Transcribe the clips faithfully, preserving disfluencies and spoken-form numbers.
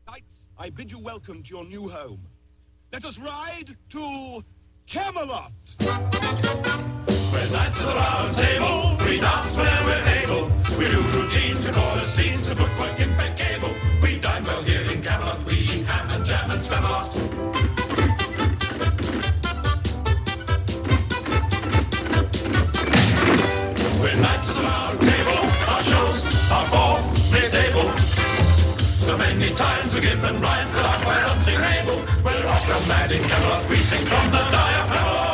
Knights, I bid you welcome to your new home. Let us ride to Camelot. We're knights of the round table, we dance whenever we're able. We do routines, we call us scenes, the footwork impeccable. We dine well here in Camelot, we eat ham and jam and spam a lot. We're knights of the round table, our shows are for mid-table. So many times we give them rhymes that are quite unsingable. We're opera mad in Camelot, we sing from the diaphragm.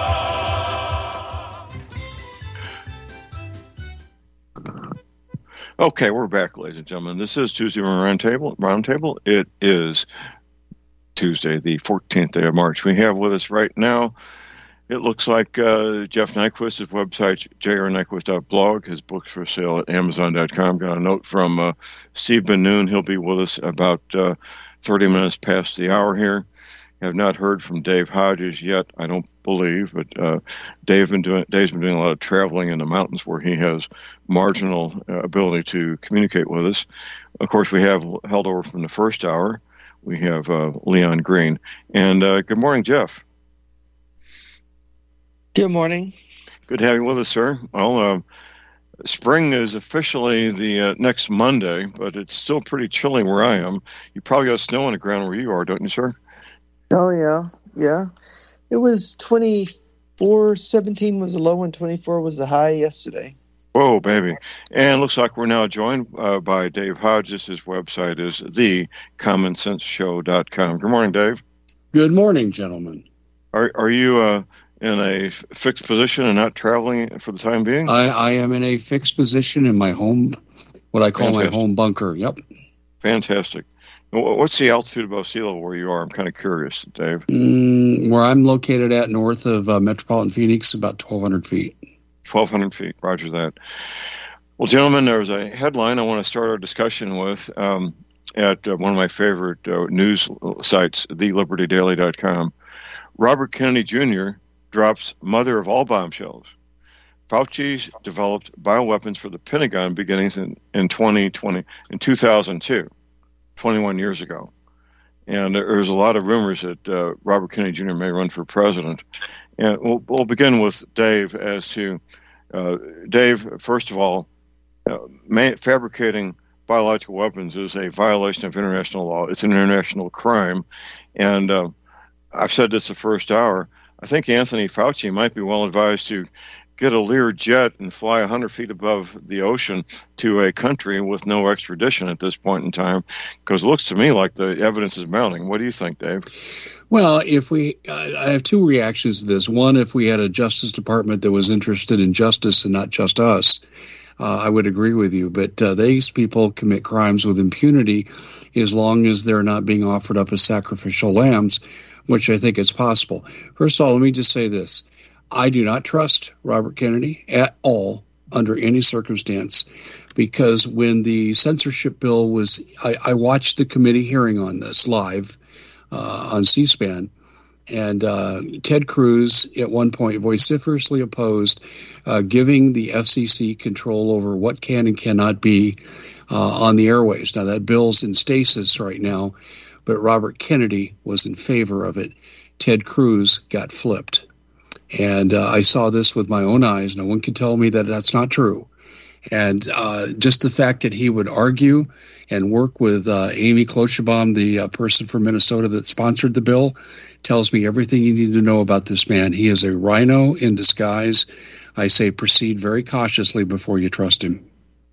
Okay, we're back, ladies and gentlemen. This is Tuesday Roundtable. Roundtable. It is Tuesday, the fourteenth day of March. We have with us right now, it looks like uh, Jeff Nyquist, his website, j r nyquist dot blog, his books for sale at amazon dot com. Got a note from uh, Steve Ben-Noon. He'll be with us about uh, thirty minutes past the hour here. Have not heard from Dave Hodges yet, I don't believe, but uh, Dave been doing, Dave's been doing a lot of traveling in the mountains where he has marginal uh, ability to communicate with us. Of course, we have held over from the first hour. We have uh, Leon Green. And uh, good morning, Jeff. Good morning. Good to have you with us, sir. Well, uh, spring is officially the uh, next Monday, but it's still pretty chilly where I am. You probably got snow on the ground where you are, don't you, sir? Oh, yeah. Yeah. It was twenty-four, seventeen was the low and twenty-four was the high yesterday. Whoa, baby. And it looks like we're now joined uh, by Dave Hodges. His website is the common sense show dot com. Good morning, Dave. Good morning, gentlemen. Are are you uh, in a fixed position and not traveling for the time being? I, I am in a fixed position in my home, what I call Fantastic. my home bunker. Yep. Fantastic. What's the altitude above sea level where you are? I'm kind of curious, Dave. Mm, where I'm located at north of uh, metropolitan Phoenix, about twelve hundred feet. twelve hundred feet, roger that. Well, gentlemen, there's a headline I want to start our discussion with um, at uh, one of my favorite uh, news sites, the liberty daily dot com. Robert Kennedy Junior drops mother of all bombshells. Fauci's developed bioweapons for the Pentagon beginnings in, in twenty twenty, in two thousand two. twenty-one years ago. And there's a lot of rumors that uh, Robert Kennedy Junior may run for president. And we'll, we'll begin with Dave as to, uh, Dave, first of all, uh, may, fabricating biological weapons is a violation of international law. It's an international crime. And uh, I've said this the first hour. I think Anthony Fauci might be well advised to get a Lear jet and fly one hundred feet above the ocean to a country with no extradition at this point in time, because it looks to me like the evidence is mounting. What do you think, Dave? Well, if we, uh, I have two reactions to this. One, if we had a Justice Department that was interested in justice and not just us, uh, I would agree with you. But uh, these people commit crimes with impunity as long as they're not being offered up as sacrificial lambs, which I think is possible. First of all, let me just say this. I do not trust Robert Kennedy at all under any circumstance, because when the censorship bill was, I, I watched the committee hearing on this live uh, on C-SPAN, and uh, Ted Cruz at one point vociferously opposed uh, giving the F C C control over what can and cannot be uh, on the airways. Now, that bill's in stasis right now, but Robert Kennedy was in favor of it. Ted Cruz got flipped. And uh, I saw this with my own eyes. No one can tell me that that's not true. And uh, just the fact that he would argue and work with uh, Amy Klobuchar, the uh, person from Minnesota that sponsored the bill, tells me everything you need to know about this man. He is a rhino in disguise. I say proceed very cautiously before you trust him.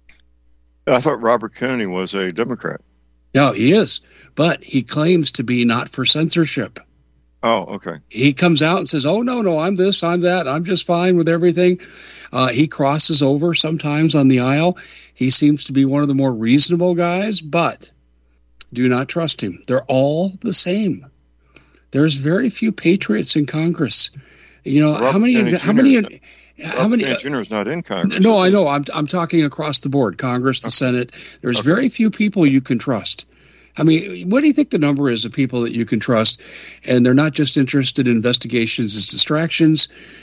I thought Robert Kennedy was a Democrat. No, he is. But he claims to be not for censorship. Oh, okay. He comes out and says, oh, no, no, I'm this, I'm that, I'm just fine with everything. Uh, he crosses over sometimes on the aisle. He seems to be one of the more reasonable guys, but do not trust him. They're all the same. There's very few patriots in Congress. You know, Robert how many, Kennedy how many, Junior how many, Robert Junior is not in Congress. No, I know. I'm, I'm talking across the board, Congress, the okay. Senate. There's okay. very few people you can trust. I mean, what do you think the number is of people that you can trust? And they're not just interested in investigations as distractions.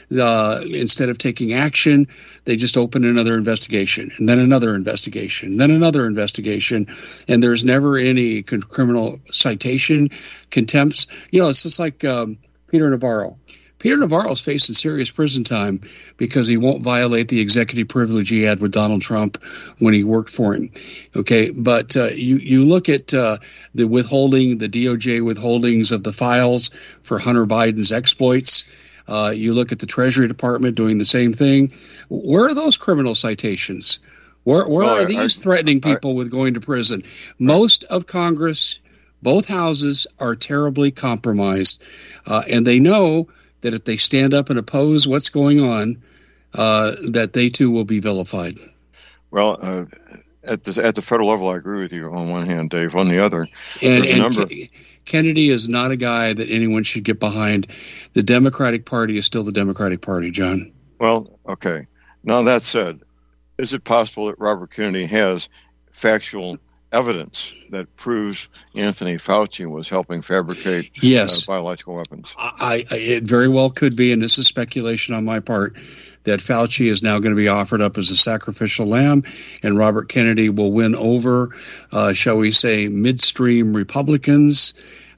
uh, instead of taking action, they just open another investigation, and then another investigation, then another investigation, and there's never any con- criminal citation, contempts. You know, it's just like um, Peter Navarro. Peter Navarro's facing serious prison time because he won't violate the executive privilege he had with Donald Trump when he worked for him. Okay, but uh, you you look at uh, the withholding, the D O J withholdings of the files for Hunter Biden's exploits. Uh, you look at the Treasury Department doing the same thing. Where are those criminal citations? Where, where well, are these I, threatening people I, with going to prison? Most of Congress, both houses, are terribly compromised, uh, and they know that if they stand up and oppose what's going on, uh, that they too will be vilified. Well, uh, at the at the federal level, I agree with you on one hand, Dave. On the other, and, there's a and number. Ke- Kennedy is not a guy that anyone should get behind. The Democratic Party is still the Democratic Party, John. Well, okay. Now that said, is it possible that Robert Kennedy has factual evidence that proves Anthony Fauci was helping fabricate yes. uh, biological weapons? I, I, it very well could be, and this is speculation on my part, that Fauci is now going to be offered up as a sacrificial lamb, and Robert Kennedy will win over, uh, shall we say, midstream Republicans,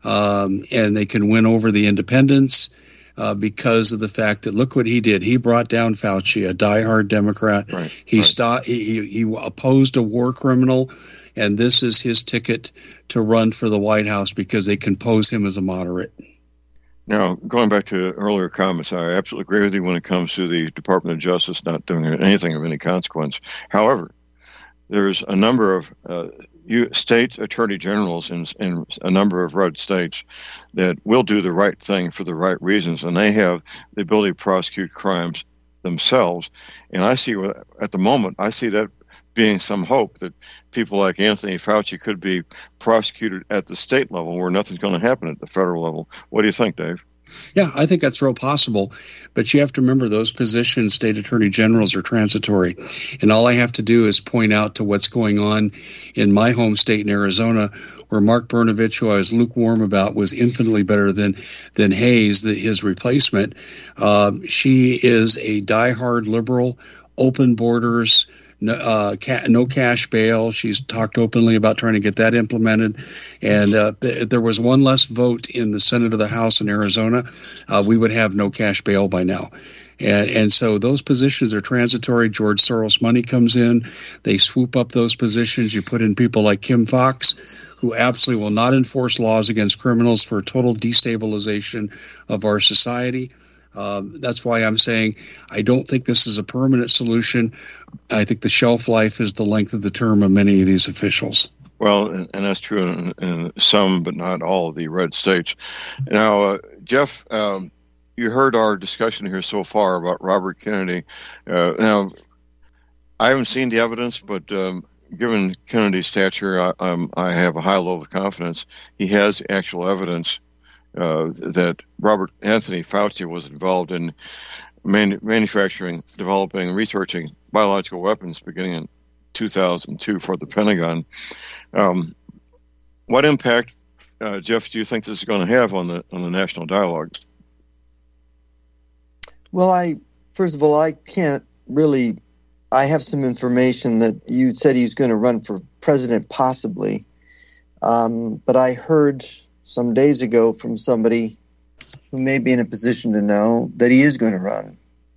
um, and they can win over the independents uh, because of the fact that, look what he did. He brought down Fauci, a diehard Democrat. Right, he, right. St- he, he opposed a war criminal, and this is his ticket to run for the White House because they can pose him as a moderate. Now, going back to earlier comments, I absolutely agree with you when it comes to the Department of Justice not doing anything of any consequence. However, there's a number of uh, you, state attorney generals in, in a number of red states that will do the right thing for the right reasons, and they have the ability to prosecute crimes themselves. And I see, at the moment, I see that being some hope that people like Anthony Fauci could be prosecuted at the state level where nothing's going to happen at the federal level. What do you think, Dave? Yeah, I think that's real possible. But you have to remember those positions, state attorney generals, are transitory. And all I have to do is point out to what's going on in my home state in Arizona, where Mark Brnovich, who I was lukewarm about, was infinitely better than than Hayes, the, his replacement. Uh, she is a diehard liberal, open borders, No, uh, ca- no cash bail. She's talked openly about trying to get that implemented. And uh, th- there was one less vote in the Senate or the House in Arizona. Uh, we would have no cash bail by now. And, and so those positions are transitory. George Soros money comes in. They swoop up those positions. You put in people like Kim Fox, who absolutely will not enforce laws against criminals for total destabilization of our society. Um, that's why I'm saying I don't think this is a permanent solution. I think the shelf life is the length of the term of many of these officials. Well, and, and that's true in, in some, but not all of the red states. Now, uh, Jeff, um, you heard our discussion here so far about Robert Kennedy. Uh, now, I haven't seen the evidence, but um, given Kennedy's stature, I, I'm, I have a high level of confidence. He has actual evidence Uh, that Robert Anthony Fauci was involved in man- manufacturing, developing, researching biological weapons beginning in two thousand two for the Pentagon. Um, what impact, uh, Jeff, do you think this is going to have on the on the national dialogue? Well, I first of all, I can't really. I have some information that you said he's going to run for president, possibly, um, but I heard some days ago from somebody who may be in a position to know that he is going to run.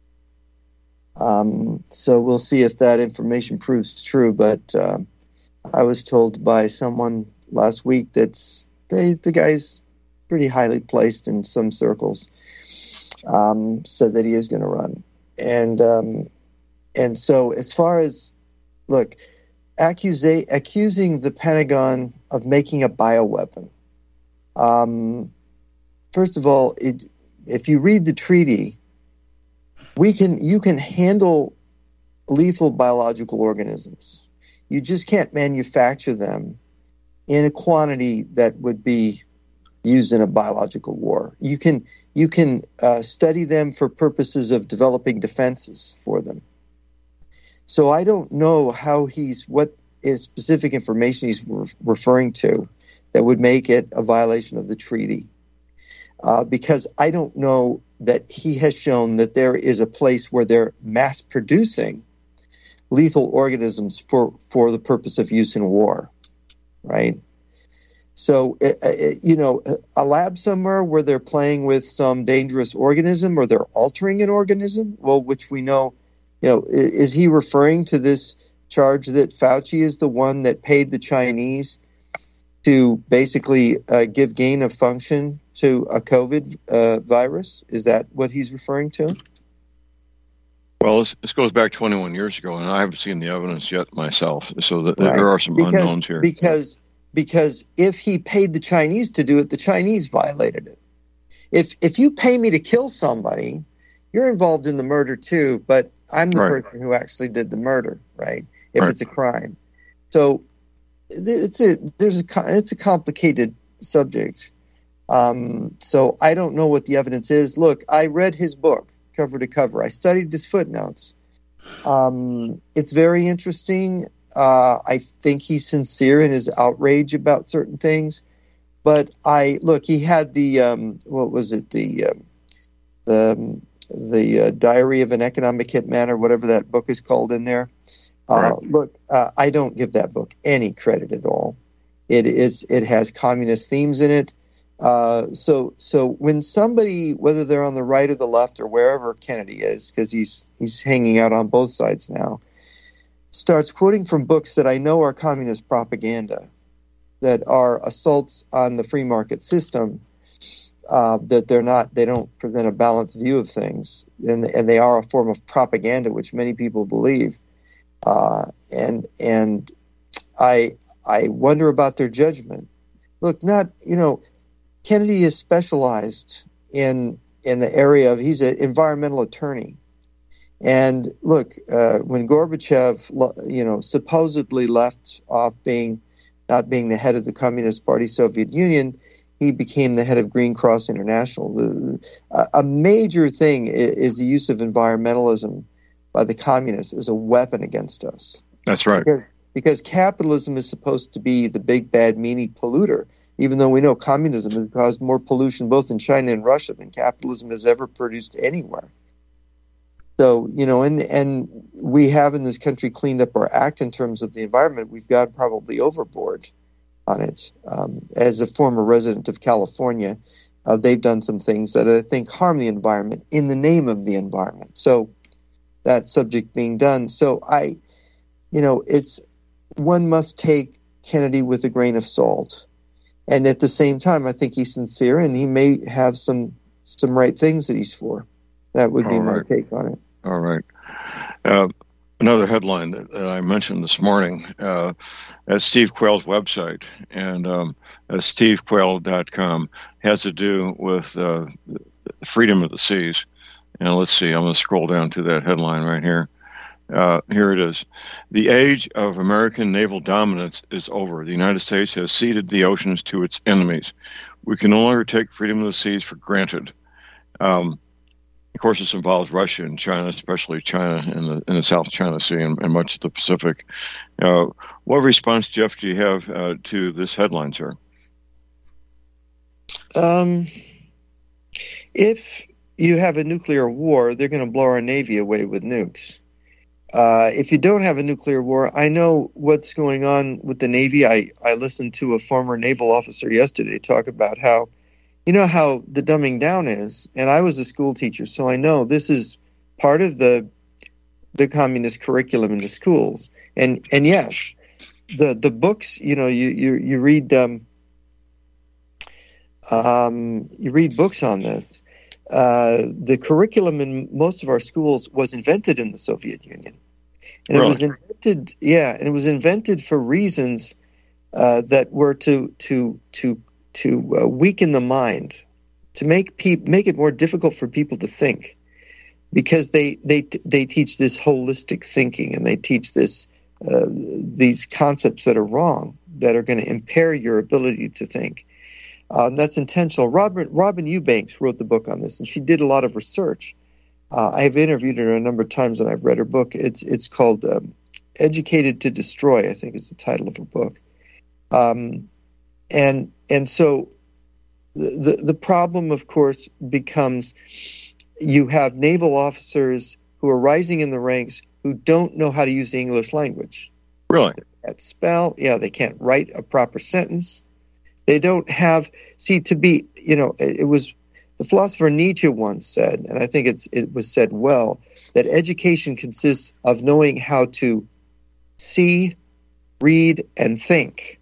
Um, so we'll see if that information proves true. But uh, I was told by someone last week that they, the guy's pretty highly placed in some circles, um, said that he is going to run. And um, and so as far as, look, accusa- accusing the Pentagon of making a bioweapon, Um, first of all, it, if you read the treaty, we can you can handle lethal biological organisms. You just can't manufacture them in a quantity that would be used in a biological war. You can you can uh, study them for purposes of developing defenses for them. So I don't know how he's what is specific information he's re- referring to that would make it a violation of the treaty, uh, because I don't know that he has shown that there is a place where they're mass producing lethal organisms for, for the purpose of use in war, right? So, uh, you know, a lab somewhere where they're playing with some dangerous organism or they're altering an organism, well, which we know, you know, is he referring to this charge that Fauci is the one that paid the Chinese to basically uh, give gain of function to a COVID uh, virus? Is that what he's referring to? Well, this, this goes back twenty-one years ago, and I haven't seen the evidence yet myself. So that, Right. there are some Because- unknowns here. Because because if he paid the Chinese to do it, the Chinese violated it. If if you pay me to kill somebody, you're involved in the murder too, but I'm the Right. person who actually did the murder, right? If Right. it's a crime. So it's a there's a co- it's a complicated subject. Um, so I don't know what the evidence is. Look, I read his book cover to cover. I studied his footnotes. Um, it's very interesting. Uh, I think he's sincere in his outrage about certain things. But I look, he had the um, what was it the um, the the uh, Diary of an Economic Hitman or whatever that book is called in there. Uh, Right. Look, uh, I don't give that book any credit at all. It is it has communist themes in it. Uh, so so when somebody, whether they're on the right or the left or wherever Kennedy is, because he's he's hanging out on both sides now, starts quoting from books that I know are communist propaganda, that are assaults on the free market system, uh, that they're not, they don't present a balanced view of things, and and they are a form of propaganda, which many people believe, uh, and and I I wonder about their judgment. Look, not you know, Kennedy is specialized in in the area of he's an environmental attorney. And look, uh, when Gorbachev, you know, supposedly left off being not being the head of the Communist Party Soviet Union, he became the head of Green Cross International. The, a, a major thing is, is the use of environmentalism by the communists as a weapon against us. That's right. Because, because capitalism is supposed to be the big bad meanie polluter, even though we know communism has caused more pollution both in China and Russia than capitalism has ever produced anywhere. So, you know, and and we have in this country cleaned up our act in terms of the environment. We've gone probably overboard on it. Um, as a former resident of California, uh, they've done some things that I think harm the environment in the name of the environment. So that subject being done. So I, you know, it's one must take Kennedy with a grain of salt. And at the same time, I think he's sincere and he may have some some right things that he's for. That would be All my right. take on it. All right. Uh, another headline that, that I mentioned this morning uh, at Steve Quayle's website, and um, at steve quayle dot com, has to do with uh, freedom of the seas. And let's see, I'm going to scroll down to that headline right here. Uh, here it is. The age of American naval dominance is over. The United States has ceded the oceans to its enemies. We can no longer take freedom of the seas for granted. Um, Of course, this involves Russia and China, especially China in the in the South China Sea and, and much of the Pacific. Uh, what response, Jeff, do you have uh, to this headline, sir? Um, if you have a nuclear war, they're going to blow our Navy away with nukes. Uh, if you don't have a nuclear war, I know what's going on with the Navy. I, I listened to a former naval officer yesterday talk about how, you know, how the dumbing down is. And I was a school teacher, so I know this is part of the the communist curriculum in the schools. And and yes, the the books, you know, you you, you read um, um, you read books on this. Uh, the curriculum in most of our schools was invented in the Soviet Union. And Really? it was invented, yeah, and it was invented for reasons uh, that were to to to to uh, weaken the mind, to make pe- make it more difficult for people to think, because they they they teach this holistic thinking, and they teach this uh, these concepts that are wrong, that are going to impair your ability to think. Um, that's intentional. Robin Robin Eubanks wrote the book on this, and she did a lot of research. Uh, I've interviewed her a number of times, and I've read her book. It's it's called um, "Educated to Destroy," I think is the title of her book. Um, and and so the the problem, of course, becomes you have naval officers who are rising in the ranks who don't know how to use the English language. Really? They can't spell. Yeah, they can't write a proper sentence. They don't have, see, to be, you know, it, it was, the philosopher Nietzsche once said, and I think it's, it was said well, that education consists of knowing how to see, read, and think.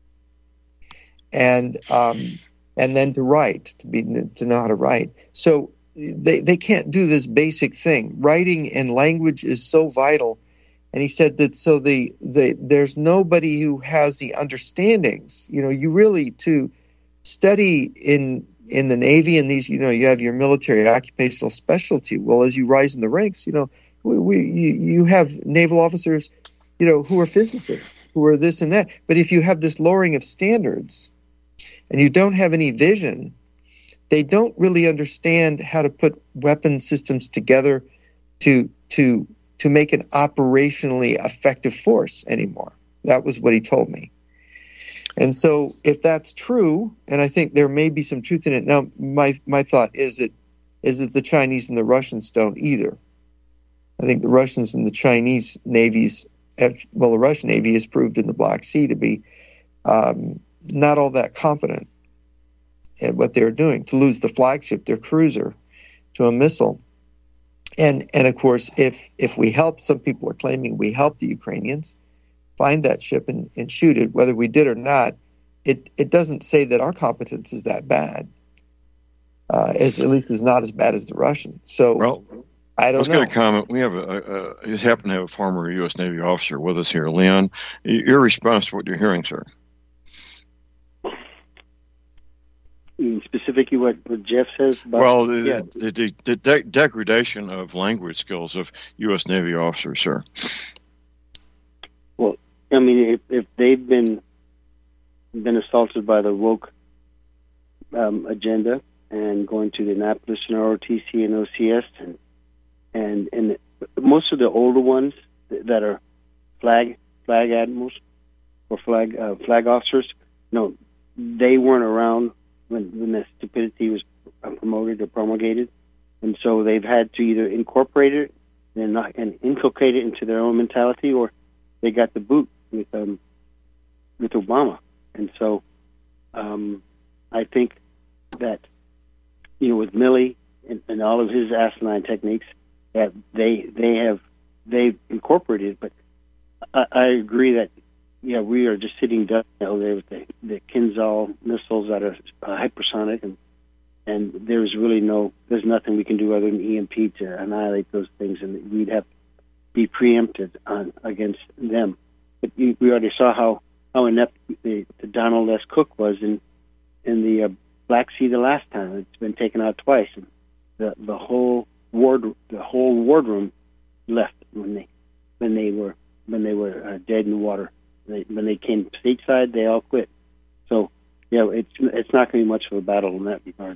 And um, and then to write, to be to know how to write. So they they can't do this basic thing. Writing and language is so vital. And he said that so the, the there's nobody who has the understandings. You know, you really to study in in the Navy and these, you know, you have your military occupational specialty. Well, as you rise in the ranks, you know, we, we you, you have naval officers, you know, who are physicists, who are this and that. But if you have this lowering of standards and you don't have any vision, they don't really understand how to put weapon systems together to to to make an operationally effective force anymore. That was what he told me. And so if that's true, and I think there may be some truth in it. Now, my my thought is that is that the Chinese and the Russians don't either. I think the Russians and the Chinese navies have, well, the Russian Navy has proved in the Black Sea to be um, not all that competent at what they're doing, to lose the flagship, their cruiser, to a missile. And, and of course, if, if we help, some people are claiming we helped the Ukrainians find that ship and, and shoot it, whether we did or not, it, it doesn't say that our competence is that bad. Uh, as, at least it's not as bad as the Russian. So well, I don't let's know. get a comment. We have a, a, a just happen to have a former U S Navy officer with us here. Leon, your response to what you're hearing, sir. Specifically what, what Jeff says about... Well, the, yeah. the, the, the de- degradation of language skills of U S Navy officers, sir. Well, I mean, if, if they've been been assaulted by the woke um, agenda and going to the Annapolis and R O T C and O C S, and and and most of the older ones that are flag flag admirals or flag uh, flag officers, no, they weren't around when when that stupidity was promoted or promulgated, and so they've had to either incorporate it and not, and inculcate it into their own mentality, or they got the boot with um with Obama. And so um, I think that, you know, with Milley and, and all of his asinine techniques, that they they have they've incorporated. But I, I agree that, yeah, we are just sitting ducks there with the, the Kinzhal missiles that are uh, hypersonic, and and there's really no there's nothing we can do other than E M P to annihilate those things, and we'd have to be preempted on against them. But we already saw how. how inept the, the Donald S. Cook was in in the uh, Black Sea the last time. It's been taken out twice, and the the whole ward the whole wardroom left when they when they were when they were uh, dead in the water. They, when they came stateside, they all quit. So yeah, it's it's not going to be much of a battle in that regard.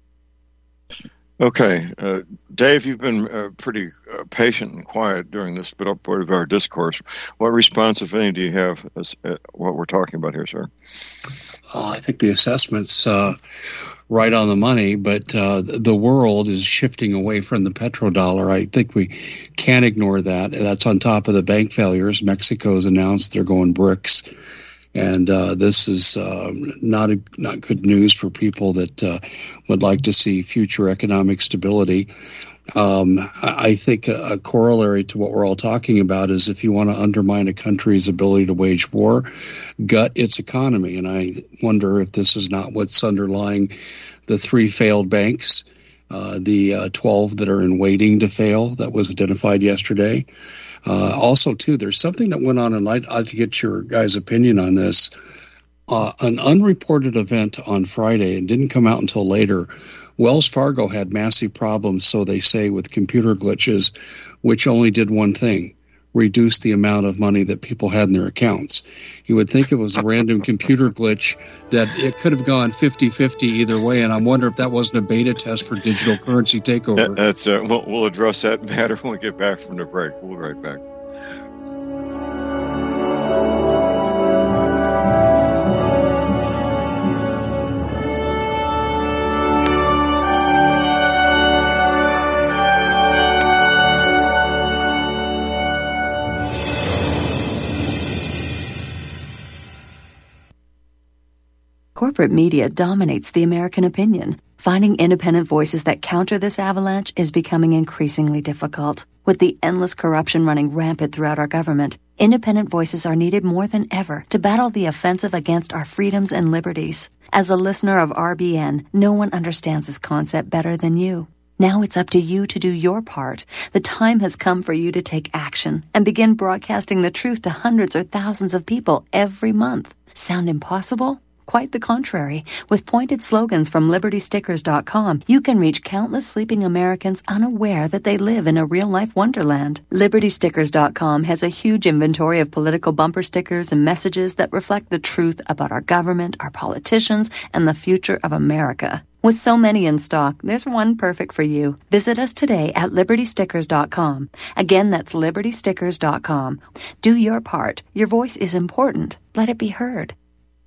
Okay, uh, Dave, you've been uh, pretty uh, patient and quiet during this bit part of our discourse. What response, if any, do you have as uh, what we're talking about here, sir? Uh, I think the assessment's uh, right on the money, but uh, the world is shifting away from the petrodollar. I think we can't ignore that. That's on top of the bank failures. Mexico's announced they're going BRICS. And uh, this is uh, not a, not good news for people that uh, would like to see future economic stability. Um, I think a, a corollary to what we're all talking about is if you want to undermine a country's ability to wage war, gut its economy. And I wonder if this is not what's underlying the three failed banks, uh, the uh, twelve that are in waiting to fail that was identified yesterday. Uh, also, too, there's something that went on, and I'd, I'd like to get your guys' opinion on this. Uh, an unreported event on Friday, and didn't come out until later. Wells Fargo had massive problems, so they say, with computer glitches, which only did one thing: reduce the amount of money that people had in their accounts. You would think it was a random computer glitch, that it could have gone fifty-fifty either way, and I'm wondering if that wasn't a beta test for digital currency takeover. That, that's uh, we'll, we'll address that matter when we get back from the break. We'll be right back. corporate media dominates the American opinion. Finding independent voices that counter this avalanche is becoming increasingly difficult. With the endless corruption running rampant throughout our government, independent voices are needed more than ever to battle the offensive against our freedoms and liberties. As a listener of R B N, no one understands this concept better than you. Now it's up to you to do your part. The time has come for you to take action and begin broadcasting the truth to hundreds or thousands of people every month. Sound impossible? Quite the contrary. With pointed slogans from Liberty Stickers dot com, you can reach countless sleeping Americans unaware that they live in a real-life wonderland. Liberty Stickers dot com has a huge inventory of political bumper stickers and messages that reflect the truth about our government, our politicians, and the future of America. With so many in stock, there's one perfect for you. Visit us today at Liberty Stickers dot com. Again, that's Liberty Stickers dot com. Do your part. Your voice is important. Let it be heard.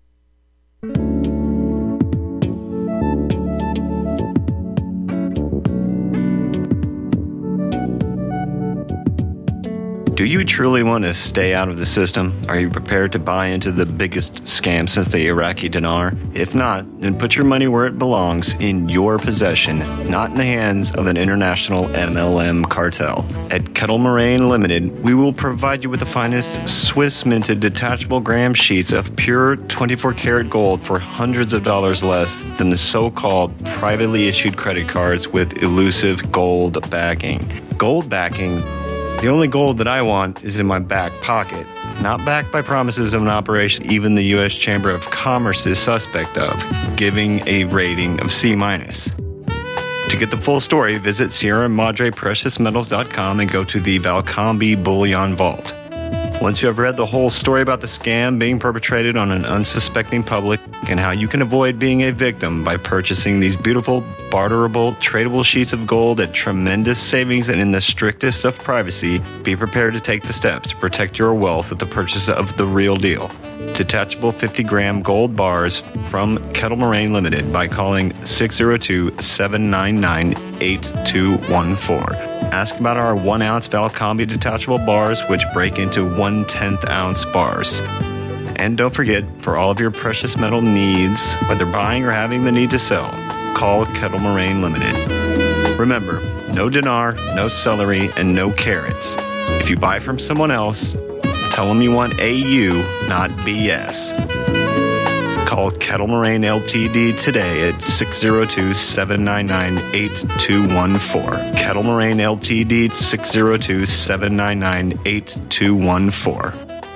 Do you truly want to stay out of the system? Are you prepared to buy into the biggest scam since the Iraqi dinar? If not, then put your money where it belongs, in your possession, not in the hands of an international M L M cartel. At Kettle Moraine Limited, we will provide you with the finest Swiss-minted detachable gram sheets of pure twenty-four karat gold for hundreds of dollars less than the so-called privately issued credit cards with elusive gold backing. Gold backing? The only gold that I want is in my back pocket, not backed by promises of an operation even the U S Chamber of Commerce is suspect of, giving a rating of C minus. To get the full story, visit Sierra Madre Precious Metals dot com and go to the Valcombe Bullion Vault. Once you have read the whole story about the scam being perpetrated on an unsuspecting public and how you can avoid being a victim by purchasing these beautiful, barterable, tradable sheets of gold at tremendous savings and in the strictest of privacy, be prepared to take the steps to protect your wealth with the purchase of the real deal. Detachable fifty gram gold bars from Kettle Moraine Limited by calling six oh two, seven nine nine, eight two one four. Ask about our one ounce Valcombe detachable bars, which break into one tenth ounce bars. And don't forget, for all of your precious metal needs, whether buying or having the need to sell, call Kettle Moraine Limited. Remember, no dinar, no celery, and no carrots. If you buy from someone else, tell them you want A U, not B S. Call Kettle Moraine Limited today at six oh two, seven nine nine, eight two one four. Kettle Moraine Limited, six oh two, seven nine nine, eight two one four.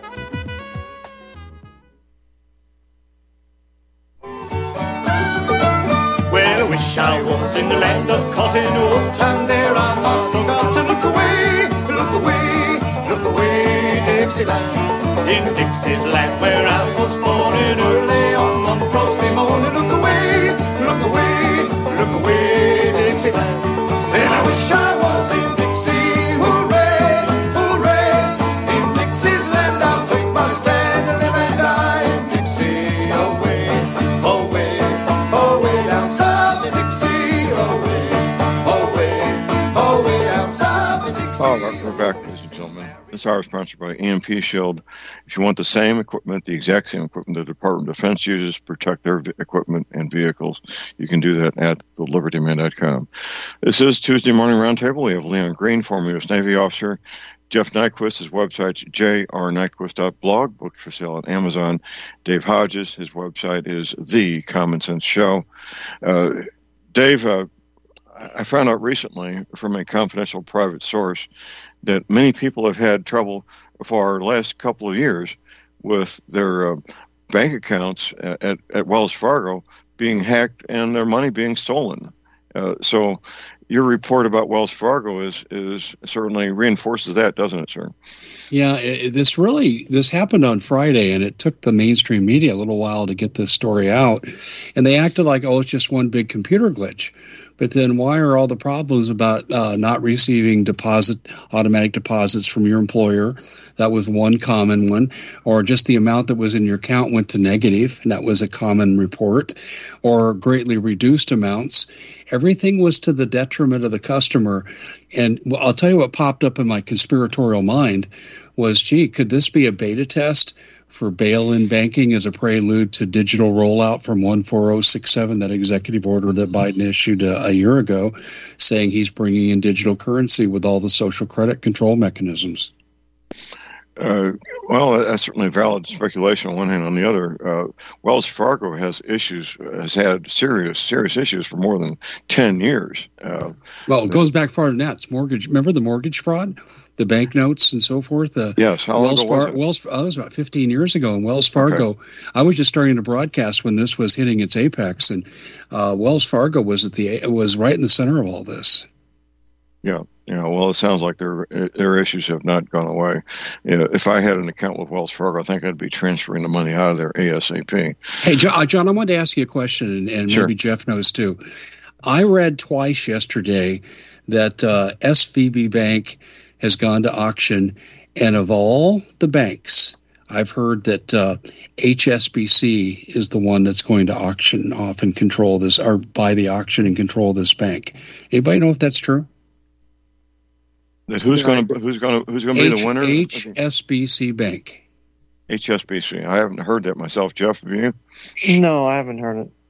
Well, I wish I was in the land of cotton wool, and there I not forgot to look away, look away, look away, Dixieland. In Dixie's land where I was born, and early on one frosty morning, look away, look away, look away, Dixieland. And I wish I was in Dixie, hooray, hooray. In Dixie's land I'll take my stand and live and die in Dixie, away, away, away down south in Dixie, away, away, away down south in Dixie. Oh, we're back, ladies and gentlemen. This hour is sponsored by E M P Shield. If you want the same equipment, the exact same equipment the Department of Defense uses to protect their v- equipment and vehicles, you can do that at the liberty man dot com. This is Tuesday Morning Roundtable. We have Leon Green, former U S Navy officer. Jeff Nyquist, his website's j r nyquist dot blog, books for sale on Amazon. Dave Hodges, his website is The Common Sense Show. Uh, Dave, uh, I found out recently from a confidential private source that many people have had trouble for the last couple of years with their uh, bank accounts at, at, at Wells Fargo being hacked and their money being stolen. Uh, so your report about Wells Fargo is is certainly reinforces that, doesn't it, sir? Yeah, it, this really, this happened on Friday, and it took the mainstream media a little while to get this story out. And they acted like, oh, it's just one big computer glitch. But then why are all the problems about uh, not receiving deposit automatic deposits from your employer? That was one common one. Or just the amount that was in your account went to negative, and that was a common report. Or greatly reduced amounts. Everything was to the detriment of the customer. And well, I'll tell you what popped up in my conspiratorial mind was, gee, could this be a beta test for bail-in banking as a prelude to digital rollout from one four oh six seven, that executive order that Biden issued a, a year ago, saying he's bringing in digital currency with all the social credit control mechanisms. Uh, well, that's certainly valid speculation on one hand. On the other, uh, Wells Fargo has issues, has had serious, serious issues for more than ten years. Uh, well, it goes back farther than that. It's mortgage. Remember the mortgage fraud, the bank notes and so forth? Uh, yes. How long Wells ago was Far- it? Wells, oh, it was about fifteen years ago. And Wells Fargo, okay. I was just starting to broadcast when this was hitting its apex, and uh, Wells Fargo was at the was right in the center of all this. Yeah. Yeah, well, it sounds like their their issues have not gone away. You know, if I had an account with Wells Fargo, I think I'd be transferring the money out of there ASAP. Hey, John, John I wanted to ask you a question, and, and sure. maybe Jeff knows too. I read twice yesterday that uh, S V B Bank has gone to auction, and of all the banks, I've heard that uh, H S B C is the one that's going to auction off and control this, or buy the auction and control this bank. Anybody know if that's true? That who's going to who's going to who's going to be the winner? H S B C Bank. H S B C. I haven't heard that myself. Jeff, have you? No, I haven't heard it.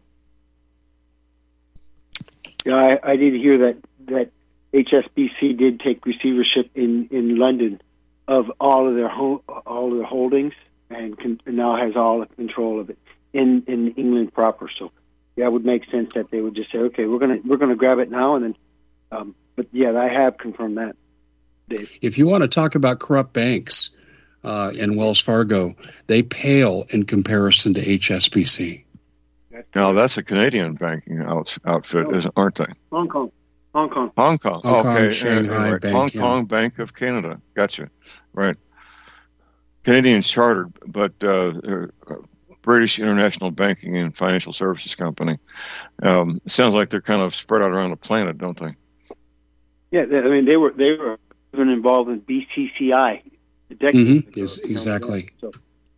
Yeah, I, I did hear that that H S B C did take receivership in, in London of all of their ho- all of their holdings, and, con- and now has all the control of it in, in England proper. So, yeah, it would make sense that they would just say, okay, we're gonna we're gonna grab it now, and then. Um, but yeah, I have confirmed that. Dave. If you want to talk about corrupt banks uh, in Wells Fargo, they pale in comparison to H S B C. Now, that's a Canadian banking out, outfit, no. isn't, aren't they? Hong Kong. Hong Kong. Hong Kong. Hong Kong, okay. Shanghai uh, right. Bank, Hong yeah. Kong Bank of Canada. Gotcha. Right. Canadian chartered, but uh, British International Banking and Financial Services Company. Um, it sounds like they're kind of spread out around the planet, don't they? Yeah, I mean, they were they were even involved in B C C I. Mm-hmm. Yes, exactly. So.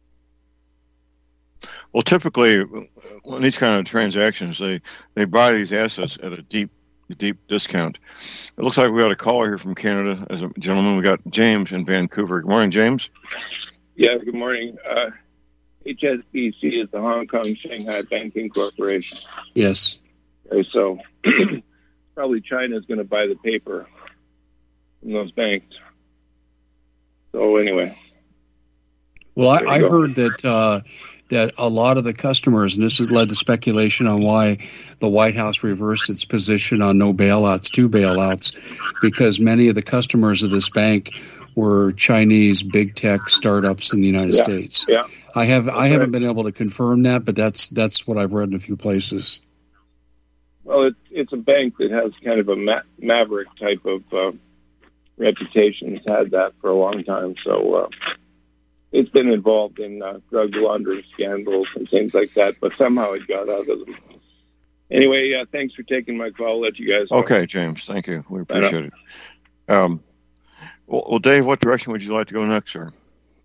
Well, typically, on these kind of transactions, they, they buy these assets at a deep deep discount. It looks like we got a caller here from Canada. As a gentleman, we got James in Vancouver. Good morning, James. Yeah, good morning. Uh, H S B C is the Hong Kong Shanghai Banking Corporation. Yes. Okay, so probably China is going to buy the paper from those banks. So anyway. Well, I, I heard that uh, that a lot of the customers, and this has led to speculation on why the White House reversed its position on no bailouts to bailouts, because many of the customers of this bank were Chinese big tech startups in the United yeah, States. Yeah, I have that's I haven't right. been able to confirm that, but that's that's what I've read in a few places. Well, it's it's a bank that has kind of a ma- maverick type of uh, reputation. It's had that for a long time, so uh, it's been involved in uh, drug laundering scandals and things like that. But somehow it got out of them. Anyway, uh, thanks for taking my call. I'll let you guys know. Okay, James. Thank you. We appreciate it. Um, well, well, Dave, what direction would you like to go next, sir?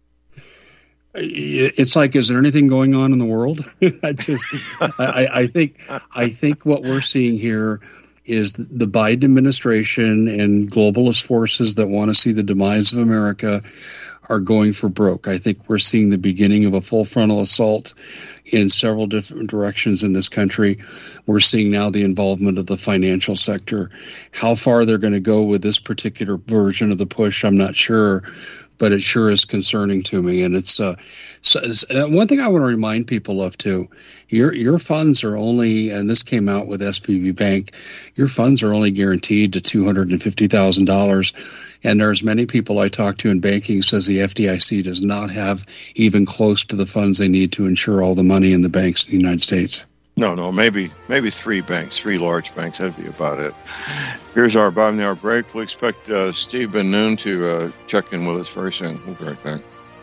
It's like, is there anything going on in the world? I just, I, I think, I think what we're seeing here is the Biden administration and globalist forces that want to see the demise of America are going for broke. I think we're seeing the beginning of a full frontal assault in several different directions in this country. We're seeing now the involvement of the financial sector. How far they're going to go with this particular version of the push, I'm not sure. But it sure is concerning to me, and it's uh, so, uh, one thing I want to remind people of too. Your your funds are only, and this came out with S V B Bank. Your funds are only guaranteed to two hundred and fifty thousand dollars, and there's many people I talk to in banking says the F D I C does not have even close to the funds they need to insure all the money in the banks in the United States. No, no, maybe maybe three banks, three large banks. That'd be about it. Here's our bottom of the hour break. We expect uh, Steve Ben Noon to uh, check in with us very soon. We'll be right back.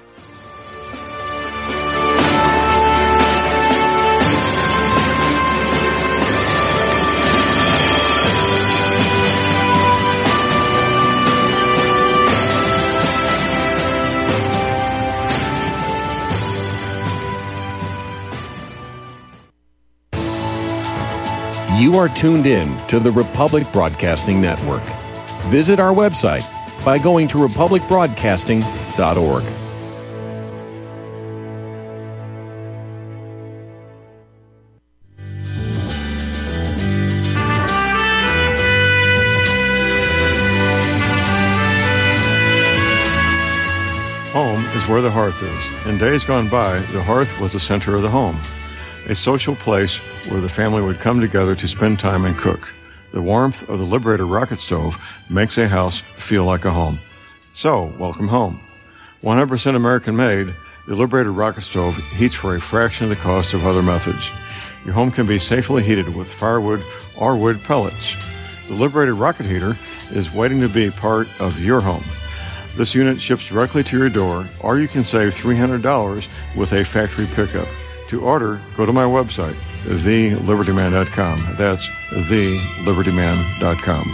You are tuned in to the Republic Broadcasting Network. Visit our website by going to republic broadcasting dot org. where the hearth is. In days gone by, the hearth was the center of the home, a social place where the family would come together to spend time and cook. The warmth of the Liberator rocket stove makes a house feel like a home. So, welcome home. one hundred percent American-made, the Liberator rocket stove heats for a fraction of the cost of other methods. Your home can be safely heated with firewood or wood pellets. The Liberator rocket heater is waiting to be part of your home. This unit ships directly to your door, or you can save three hundred dollars with a factory pickup. To order, go to my website, the liberty man dot com. That's the liberty man dot com.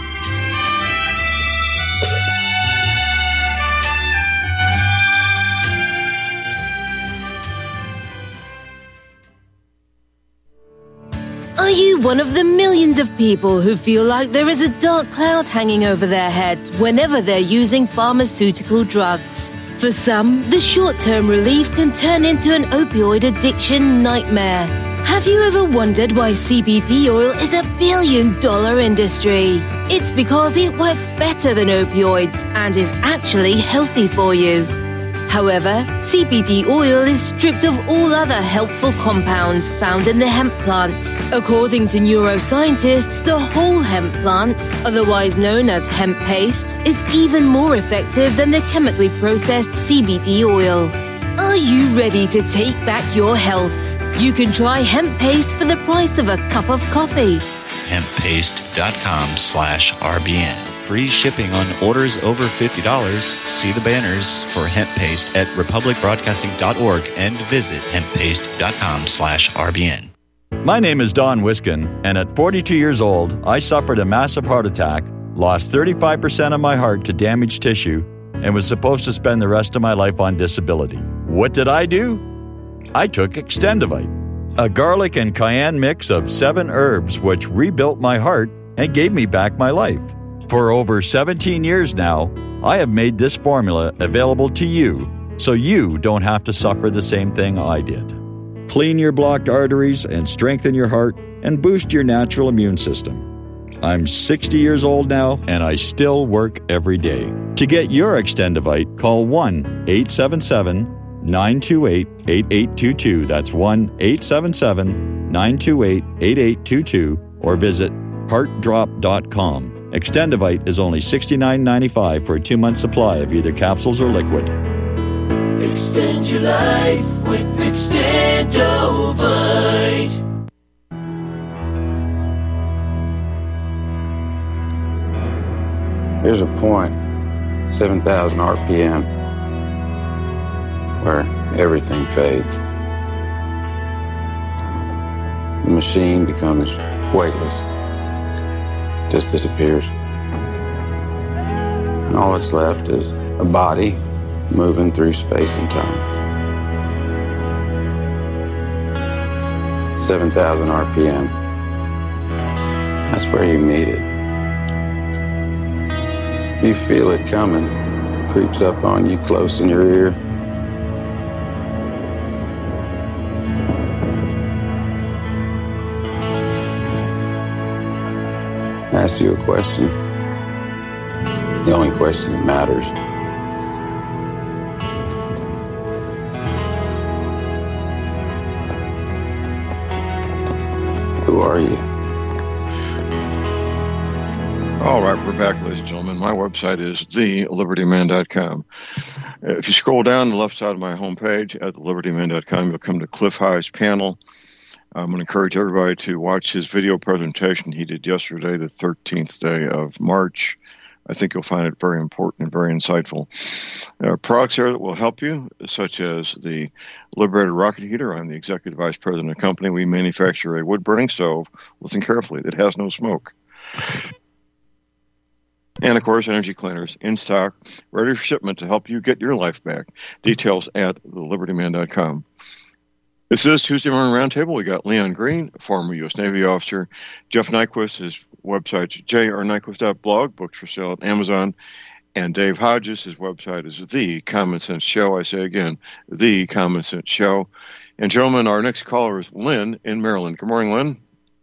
Are you one of the millions of people who feel like there is a dark cloud hanging over their heads whenever they're using pharmaceutical drugs? For some, the short-term relief can turn into an opioid addiction nightmare. Have you ever wondered why C B D oil is a billion-dollar industry? It's because it works better than opioids and is actually healthy for you. However, C B D oil is stripped of all other helpful compounds found in the hemp plant. According to neuroscientists, the whole hemp plant, otherwise known as hemp paste, is even more effective than the chemically processed C B D oil. Are you ready to take back your health? You can try hemp paste for the price of a cup of coffee. hemppaste.com slash RBN. Free shipping on orders over fifty dollars. See the banners for hemp paste at republic broadcasting dot org and visit hemppaste.com slash RBN. My name is Don Wiskin, and at forty-two years old, I suffered a massive heart attack, lost thirty-five percent of my heart to damaged tissue, and was supposed to spend the rest of my life on disability. What did I do? I took Extendivite, a garlic and cayenne mix of seven herbs which rebuilt my heart and gave me back my life. For over seventeen years now, I have made this formula available to you so you don't have to suffer the same thing I did. Clean your blocked arteries and strengthen your heart and boost your natural immune system. I'm sixty years old now and I still work every day. To get your Extendivite, call one eight seven seven, nine two eight, eight eight two two. That's one eight seven seven, nine two eight, eight eight two two or visit heart drop dot com. Extendivite is only sixty-nine ninety-five for a two-month supply of either capsules or liquid. Extend your life with Extendovite. There's a point, seven thousand R P M, where everything fades. The machine becomes weightless. Just disappears. And all that's left is a body moving through space and time. seven thousand R P M. That's where you meet it. You feel it coming. Creeps up on you close in your ear. Ask you a question. The only question that matters. Who are you? All right, we're back, ladies and gentlemen. My website is the liberty man dot com. If you scroll down the left side of my homepage at the liberty man dot com, you'll come to Cliff High's panel. I'm going to encourage everybody to watch his video presentation he did yesterday, the thirteenth day of March. I think you'll find it very important and very insightful. There are products there that will help you, such as the Liberator rocket heater. I'm the executive vice president of the company. We manufacture a wood-burning stove, listen carefully, that has no smoke. And, of course, energy cleaners in stock, ready for shipment to help you get your life back. Details at the liberty man dot com. This is Tuesday Morning Roundtable. We got Leon Green, former U S Navy officer. Jeff Nyquist, his website's j r nyquist dot blog, books for sale at Amazon. And Dave Hodges, his website is The Common Sense Show. I say again, The Common Sense Show. And gentlemen, our next caller is Lynn in Maryland. Good morning, Lynn.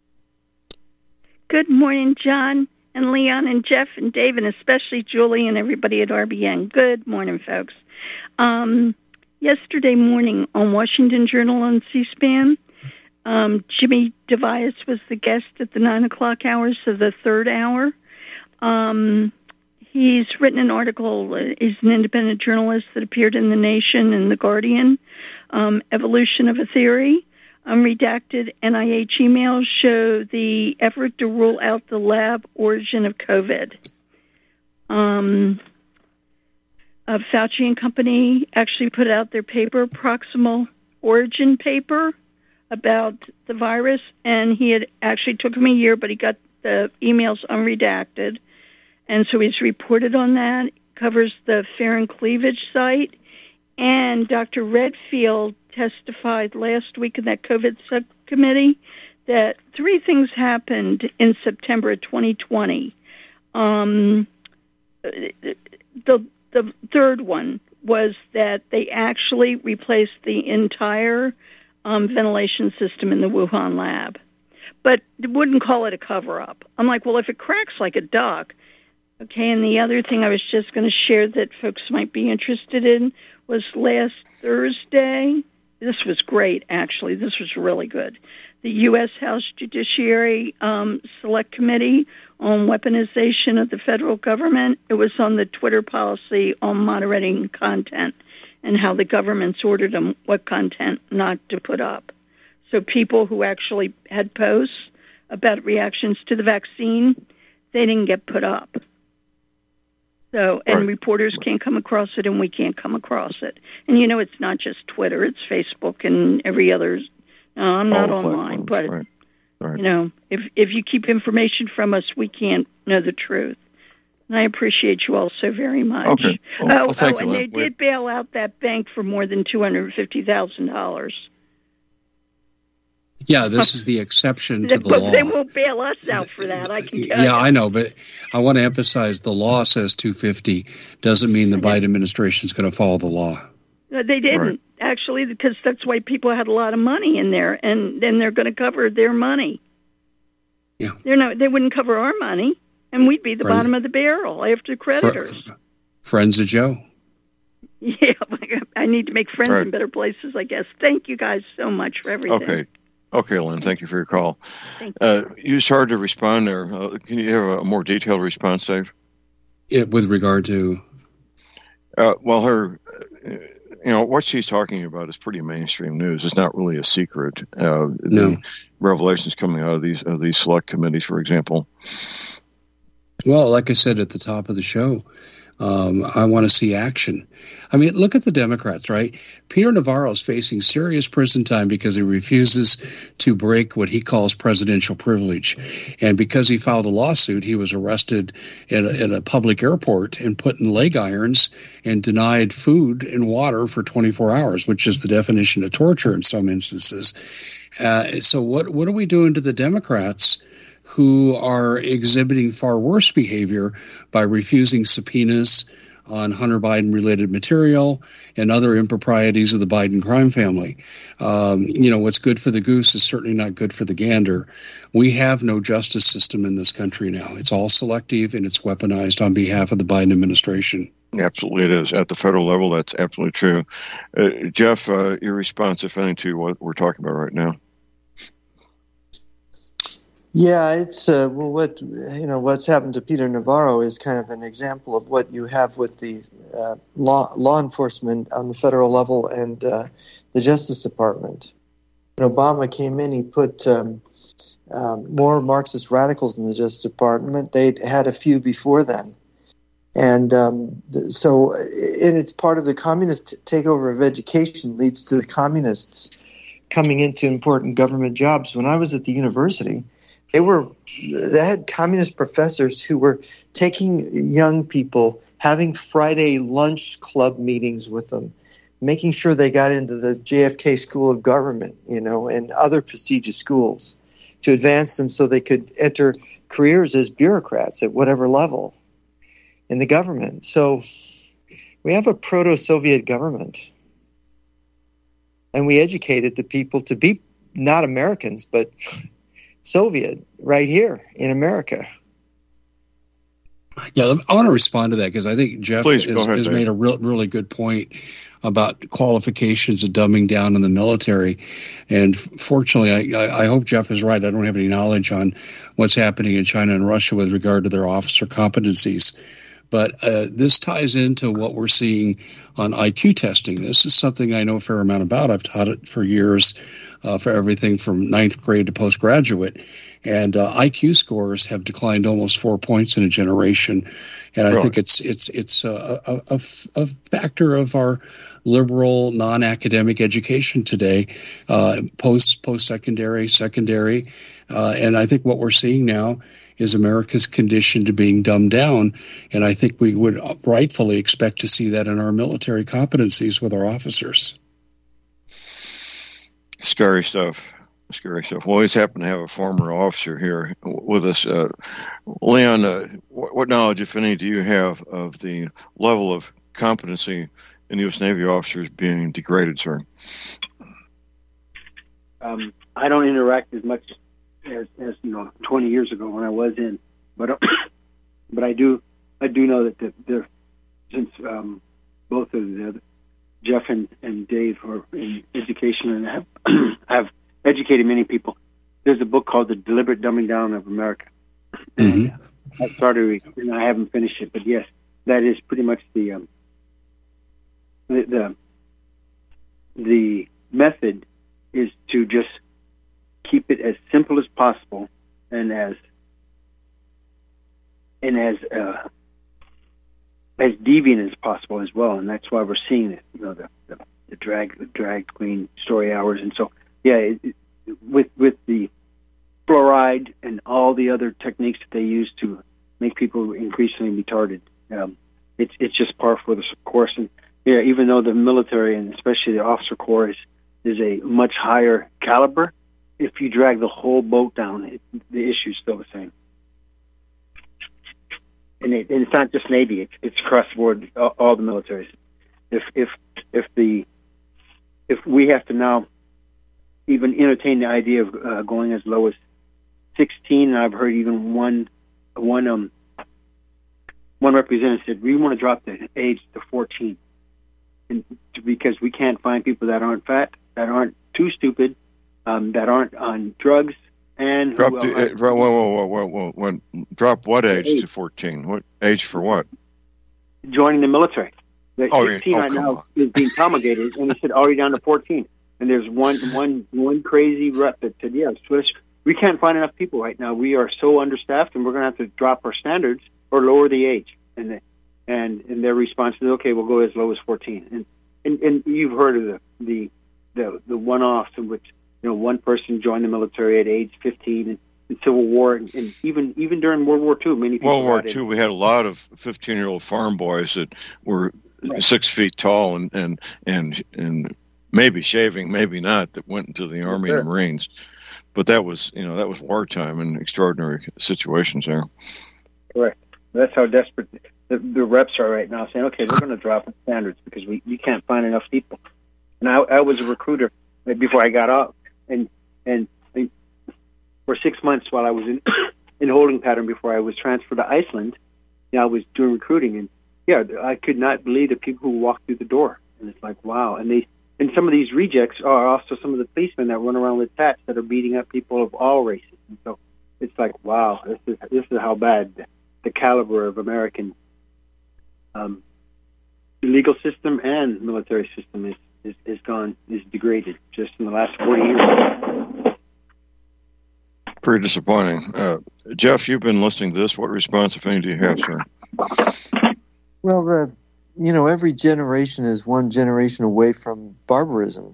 Good morning, John and Leon and Jeff and Dave, and especially Julie and everybody at R B N. Good morning, folks. Um, yesterday morning on Washington Journal on C-SPAN, um, Jimmy Devias was the guest at the nine o'clock hour, so the third hour. Um, he's written an article. He's an independent journalist that appeared in The Nation and The Guardian. Um, Evolution of a Theory. Unredacted N I H emails show the effort to rule out the lab origin of COVID. Um, uh, Fauci and company actually put out their paper, Proximal Origin paper, about the virus, and he had actually took him a year, but he got the emails unredacted, and so he's reported on that. Covers the Fair and Cleavage site, and Doctor Redfield testified last week in that COVID subcommittee that three things happened in September of twenty twenty. Um, the the third one was that they actually replaced the entire um, ventilation system in the Wuhan lab, but wouldn't call it a cover-up. I'm like, well, if it cracks like a duck, okay. And the other thing I was just going to share that folks might be interested in was last Thursday. This was great, actually. This was really good. The U S House Judiciary um, Select Committee on Weaponization of the Federal Government. It was on the Twitter policy on moderating content and how the government's ordered them what content not to put up. So people who actually had posts about reactions to the vaccine, they didn't get put up. So, and right. reporters can't come across it, and we can't come across it. And, you know, it's not just Twitter. It's Facebook and every other. No, I'm not online, but, right. Right. you know, if if you keep information from us, we can't know the truth. And I appreciate you all so very much. Okay. Well, oh, well, thank oh you, and Lynn. they did bail out that bank for more than two hundred fifty thousand dollars. Yeah, this is the exception to the but law. They won't bail us out for that, I can tell Yeah, you. I know, but I want to emphasize the law says two hundred fifty doesn't mean the Biden administration is going to follow the law. No, they didn't, Right. actually, because that's why people had a lot of money in there, and then they're going to cover their money. Yeah. They're not, they wouldn't cover our money, and we'd be the Friend- bottom of the barrel after creditors. Friends of Joe. Yeah, I need to make friends Right. in better places, I guess. Thank you guys so much for everything. Okay. Okay, Lynn, thank you for your call. Thank Uh, you was hard to respond there. Uh, can you have a more detailed response, Dave? It, with regard to? Uh, well, her, uh, you know, what she's talking about is pretty mainstream news. It's not really a secret. Uh, No. The revelations coming out of these of these select committees, for example. Well, like I said at the top of the show, um, I want to see action. I mean, look at the Democrats, right? Peter Navarro is facing serious prison time because he refuses to break what he calls presidential privilege. And because he filed a lawsuit, he was arrested in a, in a public airport and put in leg irons and denied food and water for twenty-four hours, which is the definition of torture in some instances. Uh, so what, what are we doing to the Democrats who are exhibiting far worse behavior by refusing subpoenas on Hunter Biden-related material and other improprieties of the Biden crime family? Um, you know, what's good for the goose is certainly not good for the gander. We have no justice system in this country now. It's all selective, and it's weaponized on behalf of the Biden administration. Absolutely, it is. At the federal level, that's absolutely true. Uh, Jeff, uh, your response, if any, to what we're talking about right now? Yeah, it's uh, well, what you know, what's happened to Peter Navarro is kind of an example of what you have with the uh, law law enforcement on the federal level and uh, the Justice Department. When Obama came in, he put um, um, more Marxist radicals in the Justice Department. They'd had a few before then, and um, th- so it, it's part of the communist takeover of education leads to the communists coming into important government jobs. When I was at the university, They were they had communist professors who were taking young people, having Friday lunch club meetings with them, making sure they got into the J F K School of Government, you know, and other prestigious schools to advance them so they could enter careers as bureaucrats at whatever level in the government. So we have a proto-Soviet government, and we educated the people to be not Americans, but Soviet right here in America. Yeah, I want to respond to that because I think Jeff Please, has, go ahead, has Dave. made a real, really good point about qualifications of dumbing down in the military. And fortunately, I, I hope Jeff is right. I don't have any knowledge on what's happening in China and Russia with regard to their officer competencies. But uh, this ties into what we're seeing on I Q testing. This is something I know a fair amount about. I've taught it for years, uh, for everything from ninth grade to postgraduate. And uh, I Q scores have declined almost four points in a generation. And I really? think it's it's it's a, a, a, a factor of our liberal, non-academic education today, uh, post, post-secondary, secondary. Uh, and I think what we're seeing now is America's condition to being dumbed down. And I think we would rightfully expect to see that in our military competencies with our officers. Scary stuff. Scary stuff. We always happen to have a former officer here with us. Uh, Leon, uh, what, what knowledge, if any, do you have of the level of competency in U S Navy officers being degraded, sir? Um, I don't interact as much as, as you know twenty years ago when I was in, but but I do I do know that the, the since um, both of the Jeff and, and Dave are in education and have have educated many people. There's a book called The Deliberate Dumbing Down of America. Mm-hmm. I started, and I haven't finished it, but yes, that is pretty much the um, the, the the method is to just keep it as simple as possible and as and as uh, as deviant as possible as well, and that's why we're seeing it. You know, the the, the drag the drag queen story hours, and so yeah, it, it, with with the fluoride and all the other techniques that they use to make people increasingly retarded, um, it's it's just par for the course. And yeah, even though the military and especially the officer corps is is a much higher caliber, if you drag the whole boat down, it, the issue is still the same. And, it, and it's not just Navy; it's, it's across the board, all, all the militaries. If if if the if we have to now even entertain the idea of uh, going as low as sixteen, and I've heard even one one um one representative said we want to drop the age to fourteen, and to, because we can't find people that aren't fat, that aren't too stupid, um, that aren't on drugs. And drop who, the, uh, uh, whoa, whoa, whoa, whoa, whoa, drop what age age. to fourteen? What age for what? Joining the military. The oh, sixteen oh, right now on. is being promulgated, and they said already down to fourteen. And there's one one one crazy rep that said, "Yeah, switch. We can't find enough people right now. We are so understaffed, and we're going to have to drop our standards or lower the age." And the, and and their response is, "Okay, we'll go as low as fourteen." And and, and you've heard of the the the, the one-offs in which you know one person joined the military at age fifteen in, in Civil War, and, and even even during World War Two, many people. World War Two, we had a lot of fifteen-year-old farm boys that were right. six feet tall and and and and maybe shaving, maybe not, that went into the Army sure. and Marines. But that was, you know, that was wartime and extraordinary situations there. Correct. That's how desperate the, the reps are right now, saying, "Okay, we're going to drop the standards because we you can't find enough people." And I, I was a recruiter before I got out, and and, and for six months while I was in in holding pattern before I was transferred to Iceland, you know, I was doing recruiting, and yeah, I could not believe the people who walked through the door, and it's like, wow, and they. And some of these rejects are also some of the policemen that run around with tats that are beating up people of all races. And so it's like, wow, this is this is how bad the, the caliber of American um, legal system and military system is, is, is gone, is degraded just in the last forty years. Pretty disappointing. Uh, Jeff, you've been listening to this. What response, if any, do you have, sir? Well, the you know, every generation is one generation away from barbarism.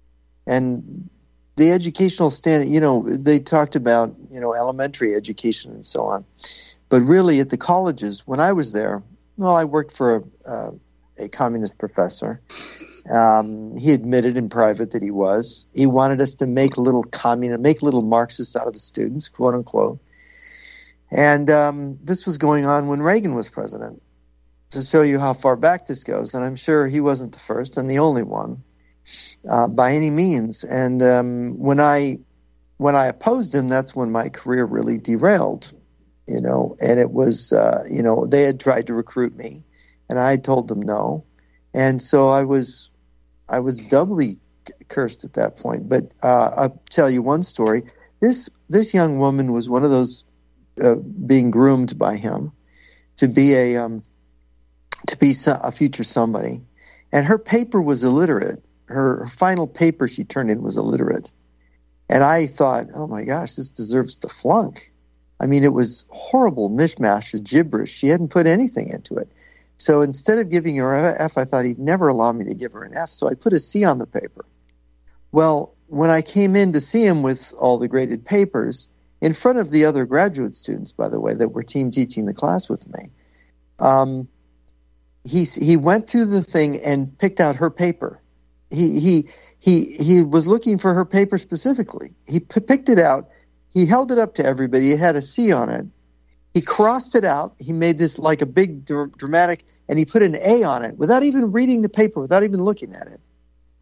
And the educational standard, you know, they talked about, you know, elementary education and so on. But really at the colleges, when I was there, well, I worked for a, uh, a communist professor. Um, he admitted in private that he was. He wanted us to make little communist, make little Marxists out of the students, quote unquote. And um, this was going on when Reagan was president. To show you how far back this goes, and I'm sure he wasn't the first and the only one uh, by any means. And um, when I when I opposed him, that's when my career really derailed, you know. And it was, uh, you know, they had tried to recruit me, and I told them no. And so I was, I was doubly cursed at that point. But uh, I'll tell you one story. This this young woman was one of those uh, being groomed by him to be a um, to be a future somebody, and her paper was illiterate. Her, her final paper she turned in was illiterate, and I thought, oh my gosh, this deserves to flunk. I mean, it was horrible mishmash of gibberish. She hadn't put anything into it. So instead of giving her an F, I thought he'd never allow me to give her an F. So I put a C on the paper. Well, when I came in to see him with all the graded papers, in front of the other graduate students, by the way, that were team teaching the class with me, um, he he went through the thing and picked out her paper. He he he he was looking for her paper specifically. He p- picked it out. He held it up to everybody. It had a C on it. He crossed it out. He made this like a big dr- dramatic, and he put an A on it without even reading the paper, without even looking at it.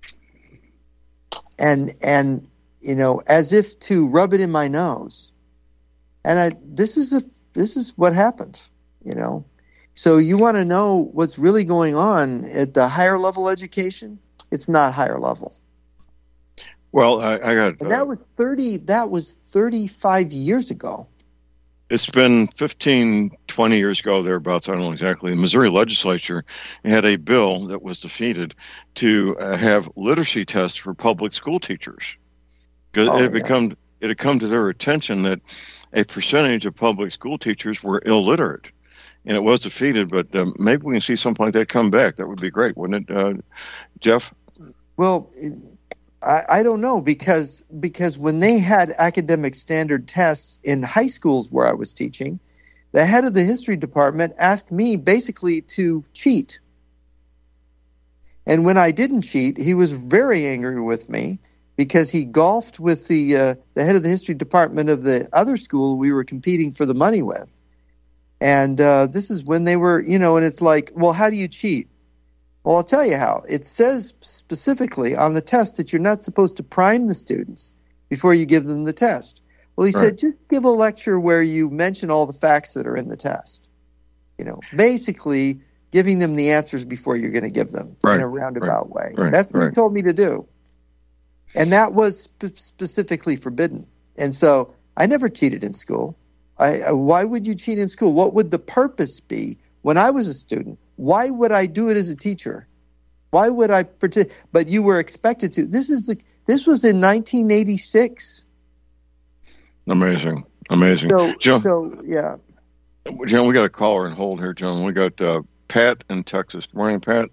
And, and you know, as if to rub it in my nose. And I, this is a, this is what happened, you know. So you want to know what's really going on at the higher level education? It's not higher level. Well, I, I got... And that was thirty, that was thirty-five years ago. It's been fifteen, twenty years ago, thereabouts, I don't know exactly. The Missouri legislature had a bill that was defeated to uh, have literacy tests for public school teachers. Because Oh, it, had yeah. become, it had come to their attention that a percentage of public school teachers were illiterate. And it was defeated, but um, maybe we can see something like that come back. That would be great, wouldn't it, uh, Jeff? Well, I, I don't know, because because when they had academic standard tests in high schools where I was teaching, the head of the history department asked me basically to cheat. And when I didn't cheat, he was very angry with me because he golfed with the uh, the head of the history department of the other school we were competing for the money with. And uh, this is when they were, you know, and it's like, well, how do you cheat? Well, I'll tell you how. It says specifically on the test that you're not supposed to prime the students before you give them the test. Well, he Right. said, just give a lecture where you mention all the facts that are in the test. You know, basically giving them the answers before you're going to give them Right. in a roundabout way. Right. That's what Right. he told me to do. And that was sp- specifically forbidden. And so I never cheated in school. I, I- why would you cheat in school? What would the purpose be when I was a student? Why would I do it as a teacher? Why would I partic- But you were expected to. This is the. This was in nineteen eighty-six. Amazing. Amazing. So, John, so yeah. John, we got a caller on hold here, John. We got uh, Pat in Texas. Good morning, Pat.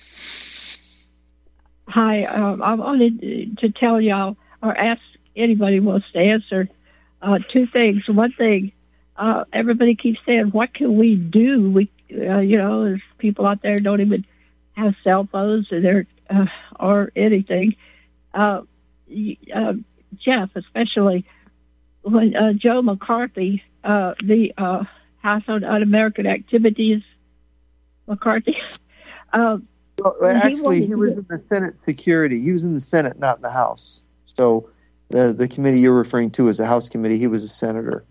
Hi, um, I wanted to tell y'all or ask anybody who wants to answer uh, two things. One thing, uh, everybody keeps saying, "What can we do?" We, uh, you know, there's people out there don't even have cell phones or they're, uh, or anything. Uh, y- uh, Jeff, especially when uh, Joe McCarthy, uh, the uh, House on Un-American Activities, McCarthy. uh, Well, He actually, wanted he to was get- in the Senate Security. He was in the Senate, not in the House. So the the committee you're referring to is a House committee. He was a senator.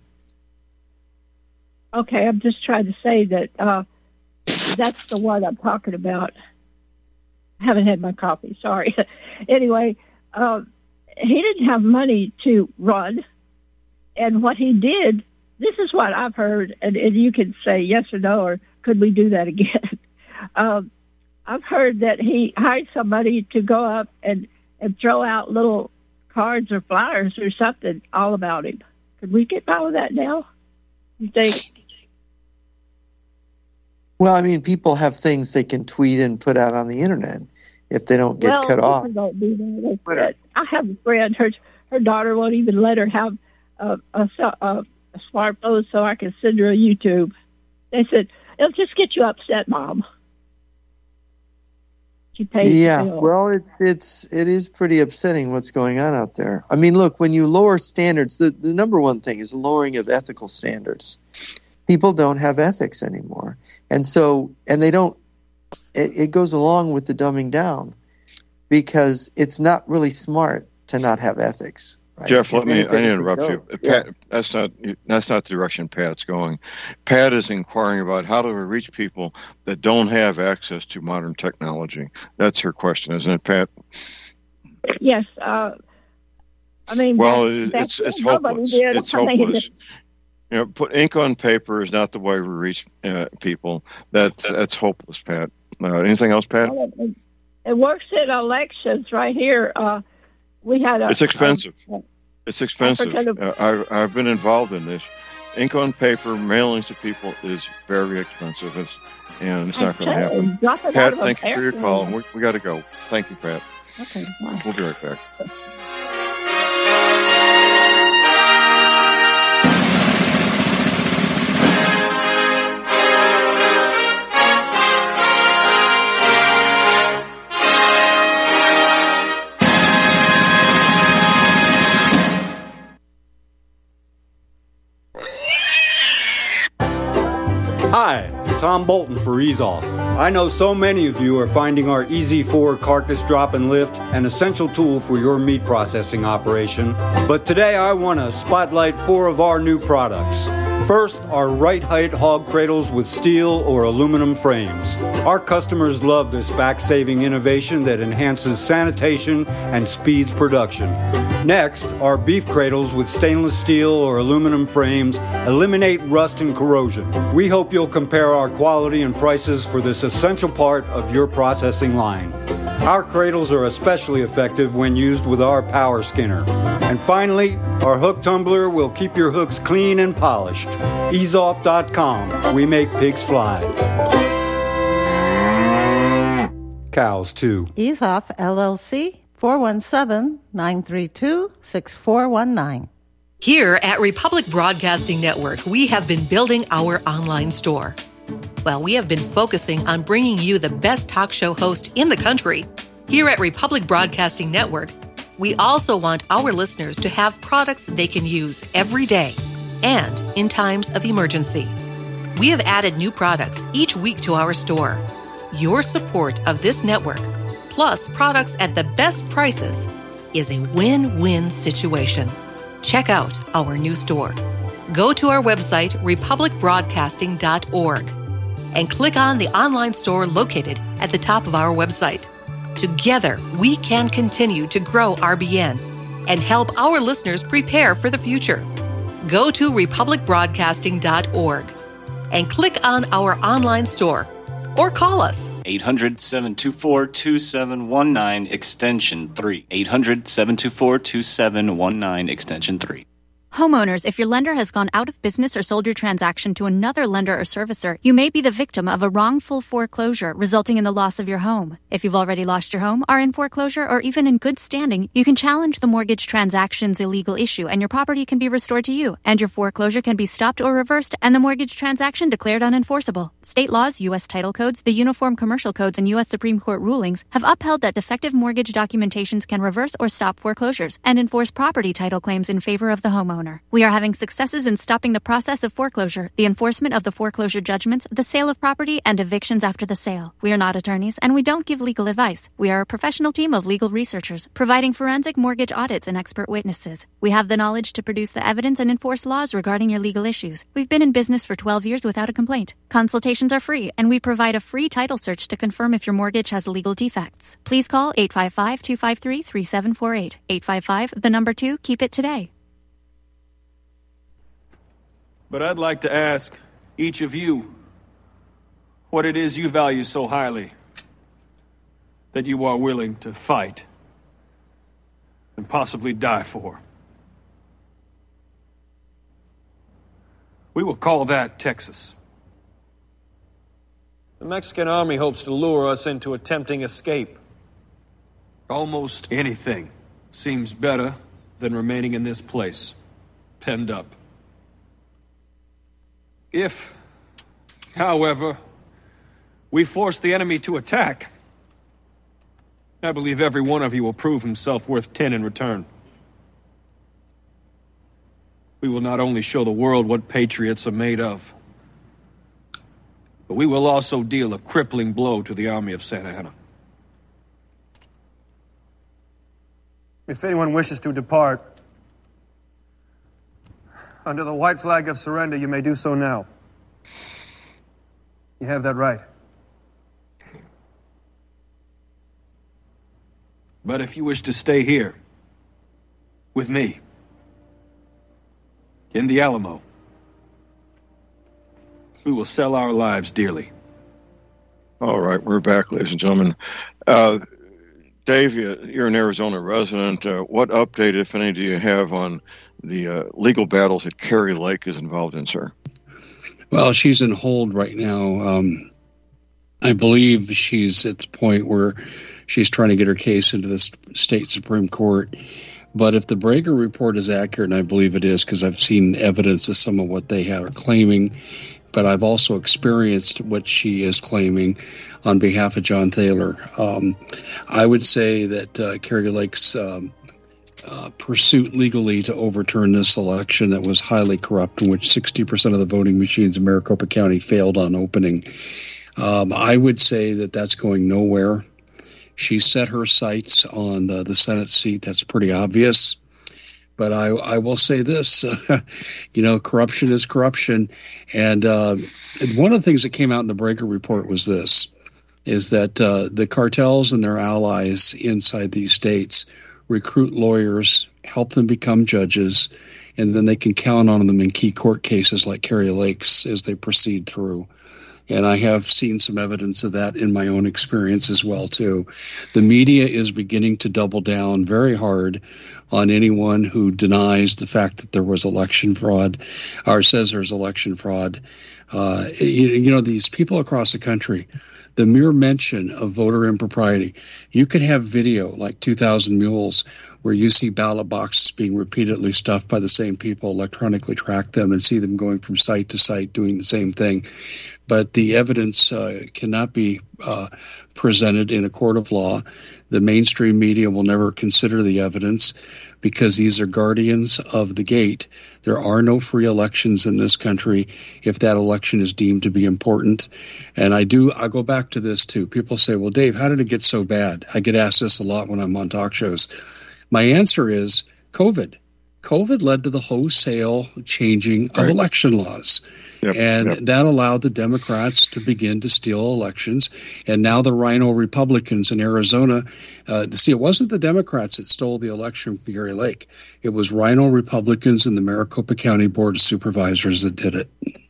Okay, I'm just trying to say that uh, that's the one I'm talking about. I haven't had my coffee, sorry. Anyway, uh, he didn't have money to run, and what he did, this is what I've heard, and, and you can say yes or no, or could we do that again? um, I've heard that he hired somebody to go up and, and throw out little cards or flyers or something all about him. Could we get by with that now, you think? Well, I mean, people have things they can tweet and put out on the internet if they don't get well, cut off. people don't do that. They said- I have a friend. Her her daughter won't even let her have a, a, a, a smartphone so I can send her a YouTube. They said it'll just get you upset, Mom. She pays the Yeah, bill. well, it's it's it is pretty upsetting what's going on out there. I mean, look, when you lower standards, the, the number one thing is the lowering of ethical standards. People don't have ethics anymore, and so and they don't. It, it goes along with the dumbing down because it's not really smart to not have ethics. Jeff, let me. I need to interrupt go. you. Pat, yeah. that's not that's not the direction Pat's going. Pat is inquiring about how do we reach people that don't have access to modern technology. That's her question, isn't it, Pat? Yes. Uh, I mean, well, back, it's it's back hopeless. Did. It's I mean, hopeless. You know, put ink on paper is not the way we reach uh, people. That's that's hopeless, Pat. Uh, anything else, Pat? Well, it, it works in elections right here. Uh, we had a. It's expensive. A, it's expensive. Uh, I've I've been involved in this. Ink on paper, mailing to people is very expensive, it's, and it's not going to happen. Pat, thank you for your call. We, we got to go. Thank you, Pat. Okay. Bye. We'll be right back. Hi, Tom Bolton for EaseOff. I know so many of you are finding our Easy four carcass drop and lift an essential tool for your meat processing operation, but today I want to spotlight four of our new products. First, our right height hog cradles with steel or aluminum frames. Our customers love this back-saving innovation that enhances sanitation and speeds production. Next, our beef cradles with stainless steel or aluminum frames eliminate rust and corrosion. We hope you'll compare our quality and prices for this essential part of your processing line. Our cradles are especially effective when used with our power skinner. And finally, our hook tumbler will keep your hooks clean and polished. ease off dot com. We make pigs fly. Cows, too. EaseOff, L L C, four one seven, nine three two, six four one nine. Here at Republic Broadcasting Network, we have been building our online store. Well, we have been focusing on bringing you the best talk show host in the country. Here at Republic Broadcasting Network, we also want our listeners to have products they can use every day and in times of emergency. We have added new products each week to our store. Your support of this network, plus products at the best prices, is a win-win situation. Check out our new store. Go to our website, republic broadcasting dot org, and click on the online store located at the top of our website. Together, we can continue to grow R B N and help our listeners prepare for the future. Go to republic broadcasting dot org and click on our online store or call us. eight hundred, seven two four, two seven one nine, extension three. eight hundred, seven two four, two seven one nine, extension three. Homeowners, if your lender has gone out of business or sold your transaction to another lender or servicer, you may be the victim of a wrongful foreclosure resulting in the loss of your home. If you've already lost your home, are in foreclosure, or even in good standing, you can challenge the mortgage transaction's illegal issue and your property can be restored to you, and your foreclosure can be stopped or reversed and the mortgage transaction declared unenforceable. State laws, U S title codes, the Uniform Commercial Codes, and U S Supreme Court rulings have upheld that defective mortgage documentations can reverse or stop foreclosures and enforce property title claims in favor of the homeowner. We are having successes in stopping the process of foreclosure, the enforcement of the foreclosure judgments, the sale of property, and evictions after the sale. We are not attorneys, and we don't give legal advice. We are a professional team of legal researchers, providing forensic mortgage audits and expert witnesses. We have the knowledge to produce the evidence and enforce laws regarding your legal issues. We've been in business for twelve years without a complaint. Consultations are free, and we provide a free title search to confirm if your mortgage has legal defects. Please call eight five five, two five three, three seven four eight. eight five five, the number two, keep it today. But I'd like to ask each of you what it is you value so highly that you are willing to fight and possibly die for. We will call that Texas. The Mexican army hopes to lure us into attempting escape. Almost anything seems better than remaining in this place, penned up. If, however, we force the enemy to attack, I believe every one of you will prove himself worth ten in return. We will not only show the world what patriots are made of, but we will also deal a crippling blow to the army of Santa Anna. If anyone wishes to depart, under the white flag of surrender, you may do so now. You have that right. But if you wish to stay here, with me, in the Alamo, we will sell our lives dearly. All right, we're back, ladies and gentlemen. Uh, Dave, you're an Arizona resident. Uh, what update, if any, do you have on the uh, legal battles that Kari Lake is involved in, sir? Well, she's in hold right now. Um, I believe she's at the point where she's trying to get her case into the state Supreme Court. But if the Brager report is accurate, and I believe it is because I've seen evidence of some of what they are claiming, but I've also experienced what she is claiming on behalf of John Thaler. Um, I would say that uh, Kari Lake's um, uh, pursuit legally to overturn this election that was highly corrupt, in which sixty percent of the voting machines in Maricopa County failed on opening, um, I would say that that's going nowhere. She set her sights on the, the Senate seat. That's pretty obvious. But I, I will say this, uh, you know, corruption is corruption. And uh, one of the things that came out in the Brager report was this, is that uh, the cartels and their allies inside these states recruit lawyers, help them become judges, and then they can count on them in key court cases like Kari Lake's as they proceed through. And I have seen some evidence of that in my own experience as well, too. The media is beginning to double down very hard on anyone who denies the fact that there was election fraud or says there's election fraud. Uh, you, you know, these people across the country, the mere mention of voter impropriety, you could have video like two thousand Mules where you see ballot boxes being repeatedly stuffed by the same people, electronically track them and see them going from site to site doing the same thing. But the evidence uh, cannot be uh, presented in a court of law. The mainstream media will never consider the evidence because these are guardians of the gate. There are no free elections in this country if that election is deemed to be important. And I do, I go back to this too. People say, well, Dave, how did it get so bad? I get asked this a lot when I'm on talk shows. My answer is COVID. COVID led to the wholesale changing of right. election laws. Yep, and yep. that allowed the Democrats to begin to steal elections. And now the Rhino Republicans in Arizona, uh, see, it wasn't the Democrats that stole the election from Kari Lake. It was Rhino Republicans and the Maricopa County Board of Supervisors that did it.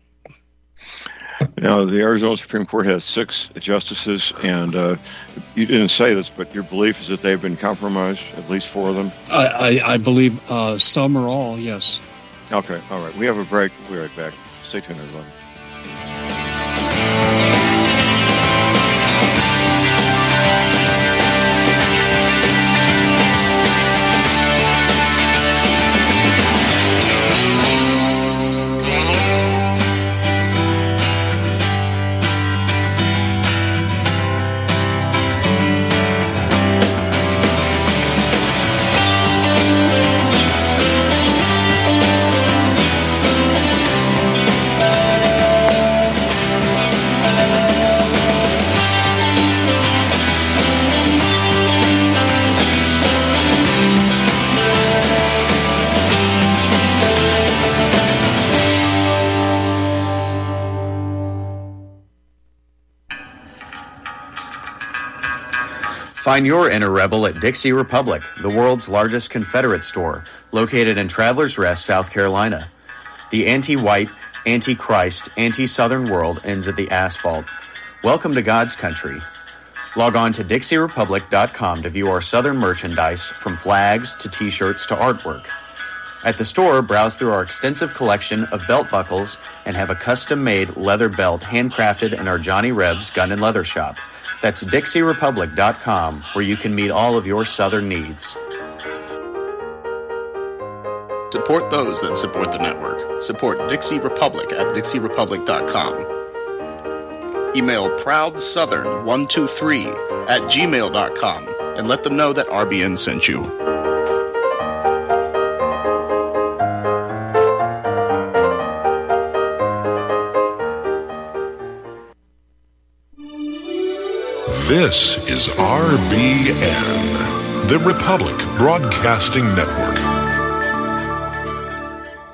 Now, the Arizona Supreme Court has six justices, and uh, you didn't say this, but your belief is that they've been compromised, at least four of them? I, I, I believe uh, some or all, yes. Okay, all right. We have a break. We'll be right back. Stay tuned, everyone. Find your inner rebel at Dixie Republic, the world's largest Confederate store, located in Travelers Rest, South Carolina. The anti-white, anti-Christ, anti-Southern world ends at the asphalt. Welcome to God's country. Log on to Dixie Republic dot com to view our Southern merchandise, from flags to t-shirts to artwork. At the store, browse through our extensive collection of belt buckles and have a custom-made leather belt handcrafted in our Johnny Rebs Gun and Leather Shop. That's Dixie Republic dot com, where you can meet all of your Southern needs. Support those that support the network. Support Dixie Republic at Dixie Republic dot com. Email proud southern one two three at gmail dot com and let them know that R B N sent you. This is R B N, the Republic Broadcasting Network.